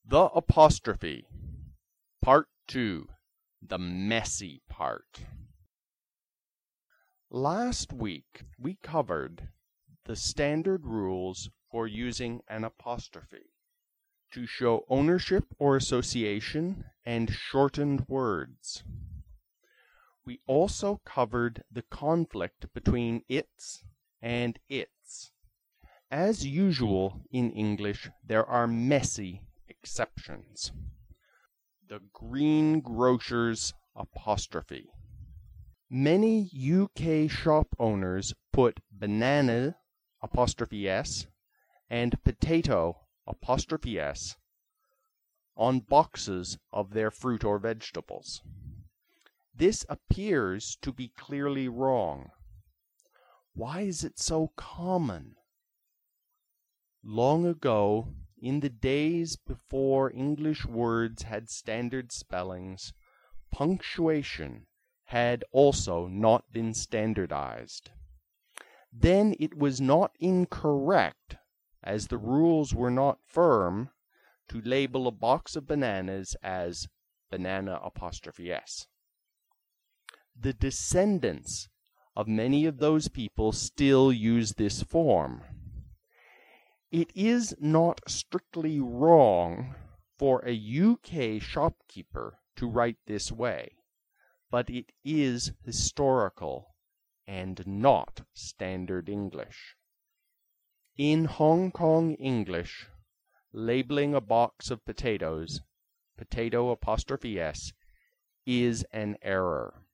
The apostrophe. Part 2. The messy part. Last week, we covered the standard rules for using an apostrophe to show ownership or association and shortened words. We also covered the conflict between its and its. As usual in English, there are messy exceptions. The greengrocer's apostrophe. Many UK shop owners put banana apostrophe s and potato apostrophe s on boxes of their fruit or vegetables. This appears to be clearly wrong. Why is it so common? Long ago, in the days before English words had standard spellings, punctuation had also not been standardized. Then it was not incorrect, as the rules were not firm, to label a box of bananas as banana apostrophe s. The descendants of many of those people still use this form. It is not strictly wrong for a UK shopkeeper to write this way, but it is historical and not standard English. In Hong Kong English, labeling a box of potatoes, potato apostrophe s, is an error.